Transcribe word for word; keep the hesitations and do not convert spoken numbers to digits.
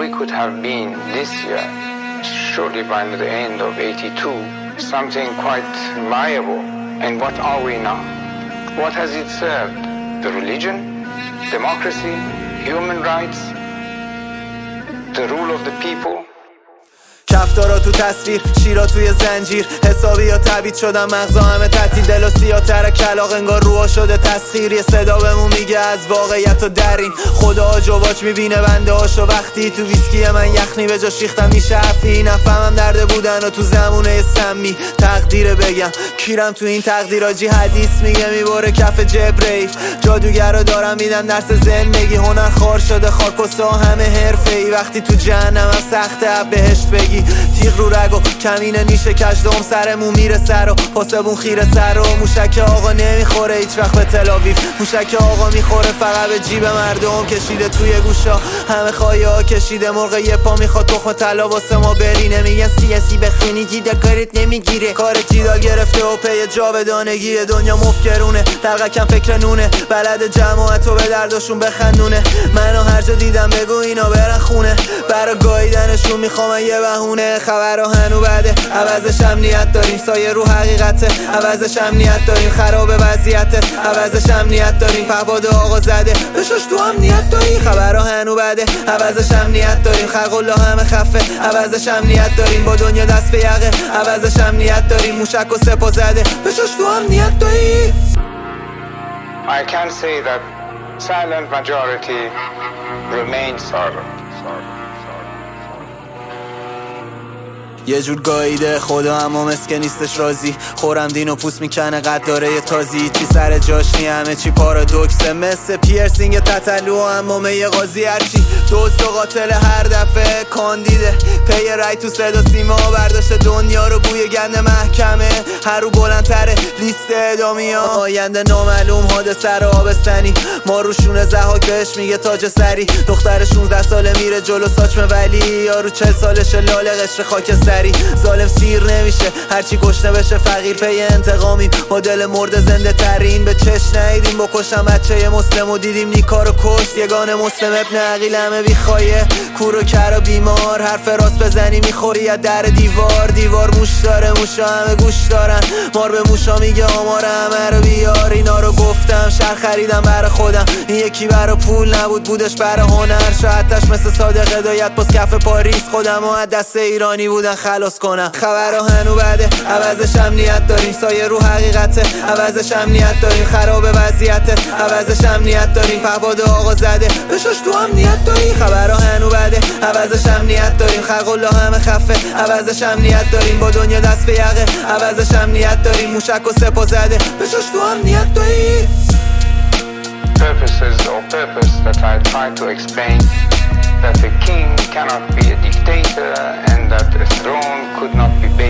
we could have been this year, surely by the end of eighty-two, something quite viable. And what are we now? What has it served? The religion? Democracy? Human rights? The rule of the people? کفتارا تو تصویر، شیرا توی زنجیر، حسابی یا تبیید شدن مغزا همه تعطیل، دل و سیاتر کلاغ انگار روها شده تسخیر. یه صدا بهمون میگه از واقعیت و درین، خدا جواج میبینه بنده هاشو وقتی تو ویسکی من یخنی به جا شیختم میشه افی. نفهمم درده بودن و تو زمونه سمی تقدیر بگم کیرم تو این تقدیراجی. حدیث میگه میبره کف جبریل، جادوگرا دارم میدن درس زندگی، هنر خار شده خاک و سا همه حرفه‌ای. وقتی تو جهنم هم سخته بهشت بگی، تیغ رو رگ و کمینه نیشه کجدام سرمون میره سر و پاسبون خیره سر و موشک آقا نمیخوره هیچ وقت به تلاویف. موشک آقا میخوره فقط به جیب مردم، کشیده توی گوشا همه خواهی ها کشیده. مرغ یه پا میخواد تخم طلا واسه ما برینه، میگن سیاسی بخونی جیدا کارت نمیگیره. کار جیدال گرفته و پی جاودانگی، دنیا مفکرونه دلقکم فکر نونه، بلد جماعت و به دردشون بخندونه. منو هر جا دیدم بگو اینا برن خونه، برا گاییدنشون میخوام یه بهونه. خبرها هنو بده عوضش امنیت داریم، سایه رو حقیقته عوضش امنیت داریم، خراب وضعیته عوضش امنیت داریم. پهباد آقا زده بشاش تو امنیت داریم، خبرها هنو بده عوضش امنیت داریم، خلق الله همه خفه عوضش امنیت داریم، با دنیا دست به یقه عوضش امنیت داریم. موشک و سپا زده بشاش تو امنیت داریم. I can say that silent majority remains silent. یه جور گاییده خدا اما مسکن نیستش راضی، خورم دین و پوست میکنه قد داره یه تازی. چی سر جاش نی همه چی پارادوکسه، مثل پیرسینگ تتلو اما می قاضی. هرچی دوست و قاتل هر دفعه کاندیده، پی رای تو صدا سیما برداشته دنیا رو بوی گند محکمه. هر رو بلندتره لیست ادامی ها، آینده نامعلوم حادثه رو آبستنی. ما روشونه زحاک بهش میگه تاج سری، دختر شونزده ساله میره جلو ساچمه ولی یارو چل سالش لاله قشر خاک سری. ظالم سیر نمیشه هرچی گشنه بشه فقیر، پی انتقامیم با دل مرد زنده ترین. به چش نیدیم بکشم بچه ی مسلم و دیدیم نیکارو کشت، یگان مسلم ابن عقیل همه بیخوایه کور و کر و بیمار. حرف راست بزنی میخوری از در دیوار، دیوار موش داره موشا همه گوش دارن، مار به موشا میگه آمار همه رو بیار. اینا رو گفتم شهر خریدم برا خودم، این یکی برا پول نبود بودش برا هنر. شاید تش مثل صادق هدایت باز کف پاریس، خودم و از دست ایرانی بودن خلاص کنم. خبرها هنو بده عوضش امنیت داریم، سایه رو حقیقته عوضش امنیت داریم، خراب وضعیته عوضش امنیت داریم. پهباد آقا زده بشاش تو امنیت داریم، خبرها هنو بده عوضش امنیت داریم، خلق الله همه خفه عوضش امنیت داریم، با دنیا دست به یقه عوضش امنیت داریم. موشک و سپا زده بشاش تو امنیت داریم. Purposes or purpose that I try to explain, that a king cannot be a dictator and that a throne could not be built